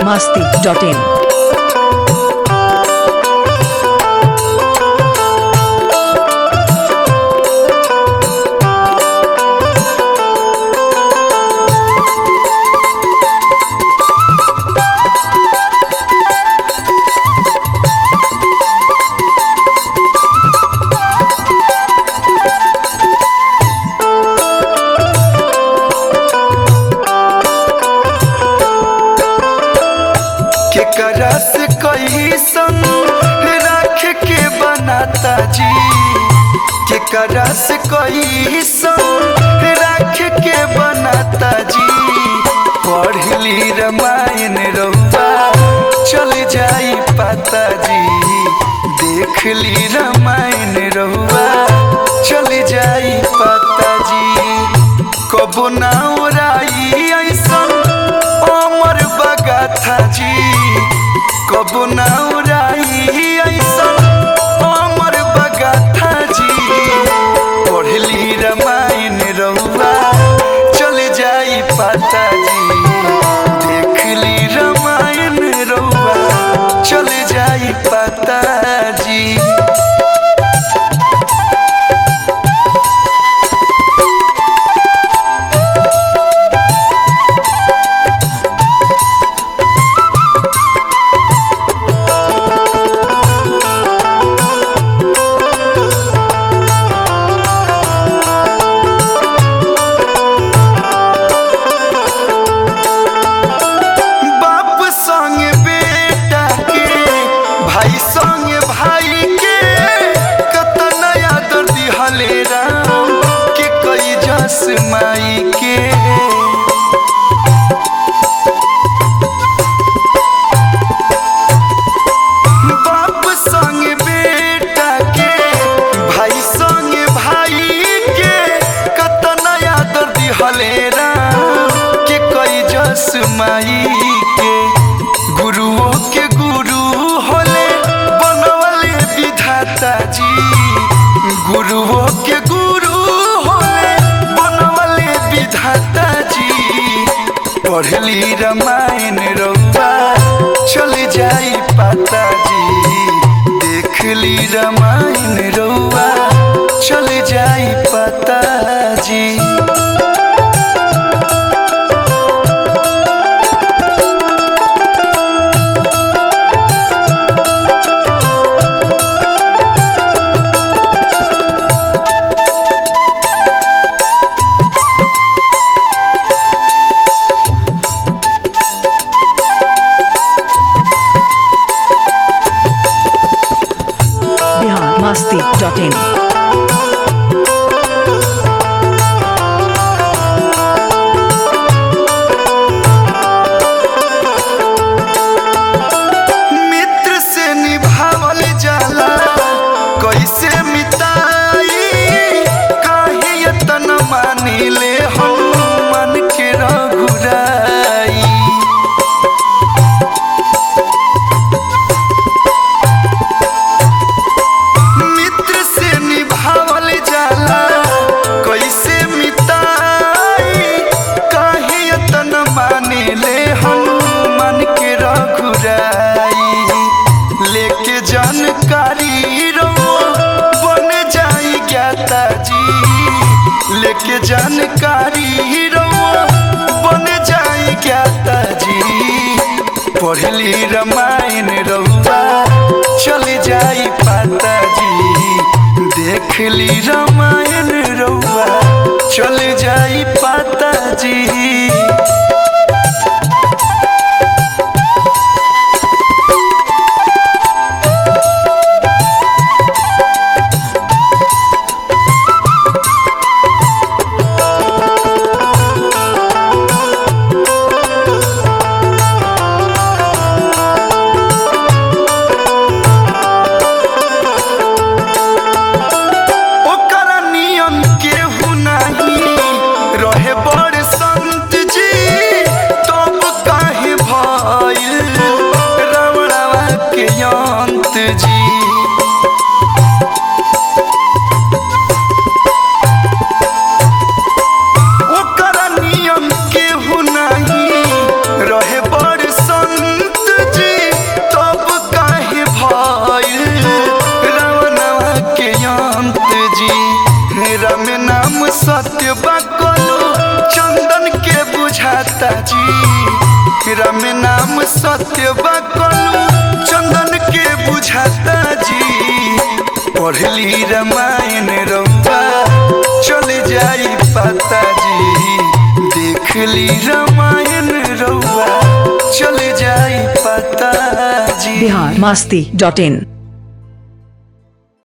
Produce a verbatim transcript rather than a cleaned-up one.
masti dot in. रस कई संग रख के बनाता जी के रस कई संग रख के बनाता जी पढ़ली रामायण रउआ चल जाई पाता जी देखली रामायण रउआ चल जाई पाता जी कबो ना उड़ाई ऐसा अमर बगाथा जी कबो ना उड़ाई ऐसा अमर बगाथा जी पढ़ली रामायण रउआ चल जाई पाता जी देखली रामायण रउआ चल जाई पाता जी। माई के बाप संग बेटा के भाई संग भाई के कतना आदर दिहले राम के कई जस माई के गुरुओं के गुरु होले बनवले विधाता जी गुरुओं के गुरु विधाता जी पढ़ली रामायण रउआ चल जाई पाता जी देखली रामायण रउआ चल जाई पाता जी। masti dot in. मित्र से निभावल जाला कैसे मिताई काहे इतना मानिले हम मन के रघुराई लेके जानकारी बन जाई ज्ञाता जी लेके जानकारी बन जाई ज्ञाता जी पढ़ली रामायण रउआ चल जाई पाता जी देखली रामायण रउआ चल जाई पाता जी। संत जी राम नाम सत्य बकलो चंदन के बुझाता जी राम नाम सत्य बकलो चंदन के बुझाता जी पढ़ली रामायण रउआ चले जाई पाता जी देखली रामायण रउआ चले जाई पाता जी। बिहार मस्ती डॉट इन।